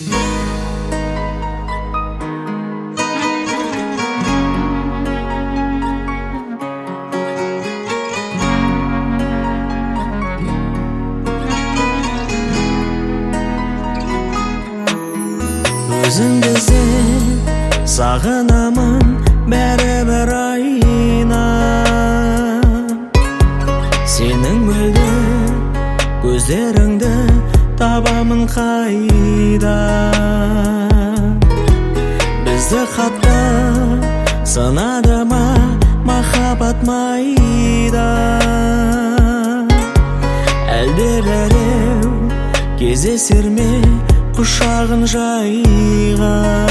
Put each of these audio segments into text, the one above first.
Өзіңді іздеп сағынамын бәрібір айна. Сенің мөлдір көздеріңді табамын қайда. Бізді хатта сынады ма махаббат майда. Әлде бәреу кездесер ме құшағын жайған.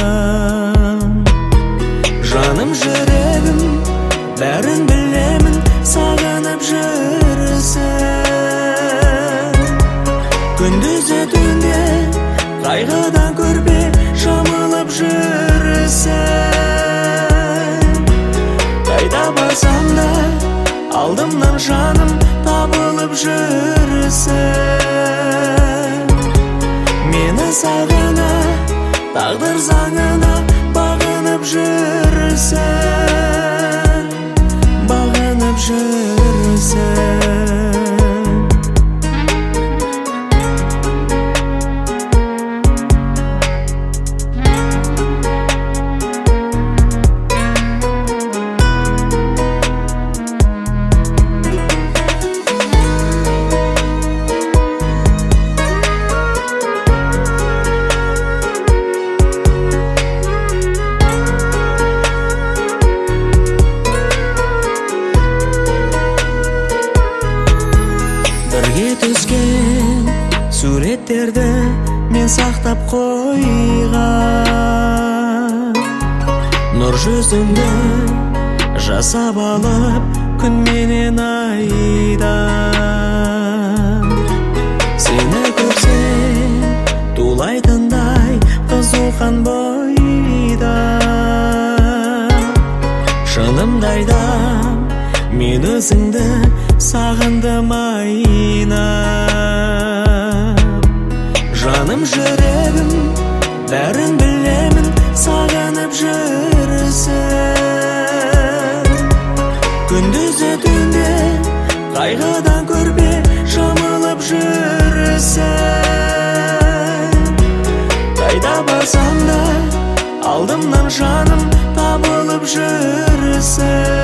Жаным жүрегім бәрін білемін, сағынып жүрсің. Күндіз түнде қайғыдан көрпе жамылып жүрсің. Қайда барсам да алдымнан жаным табылып жүрсің. Мені сағына, тағдыр заңына бағынып жүрсің. Бағынып жүрсің. Бірге түскен суреттерді мен сақтап қойған. Нұр жүзіңді жасап алып күн менен айда. Сені көрсем тулайтындай қызухан бойда. Шынымды айтам, мен өзіңді сағындым айна. Жаным жүрегім бәрін білемін, сағынып жүрсің. Күндіз түнде қайғыдан көрпе жамылып жүрсің. Қайда барсам да алдымнан жаным табылып жүрсің.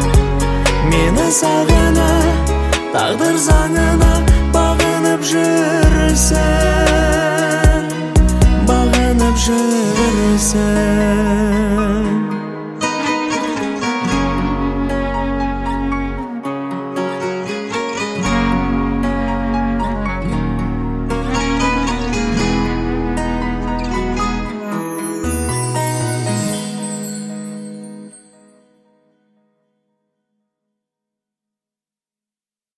Мені сағына, тағдыр заңына бағынып жүр.